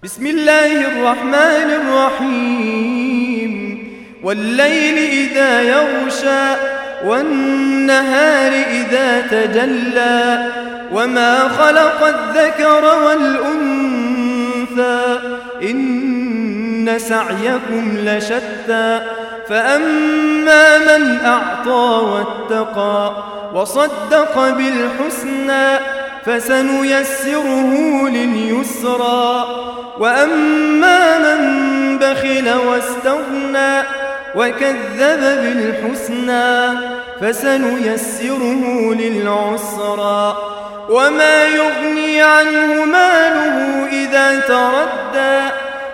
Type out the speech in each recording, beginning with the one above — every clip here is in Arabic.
بسم الله الرحمن الرحيم والليل إذا يغشى والنهار إذا تجلى وما خلق الذكر والأنثى إن سعيكم لشتى فأما من أعطى واتقى وصدق بالحسنى فسنيسره لليسرى وأما من بخل واستغنى وكذب بالحسنى فسنيسره للعسرى وما يغني عنه ماله إذا تردى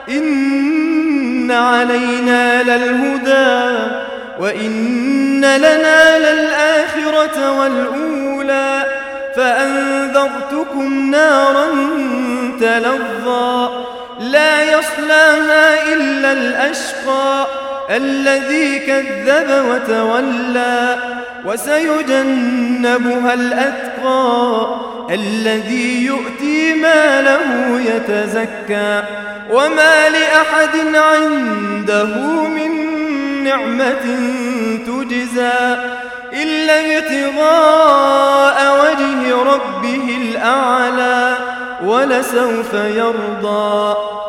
إن علينا للهدى وإن لنا للآخرة والأولى فأنذرتكم نارا تلظى لا يصلاها إلا الأشقى الذي كذب وتولى وسيجنبها الأتقى الذي يؤتي ماله يتزكى وما لأحد عنده من نعمة تجزى إلا ابتغاء وجه ربه الأعلى ولسوف يرضى.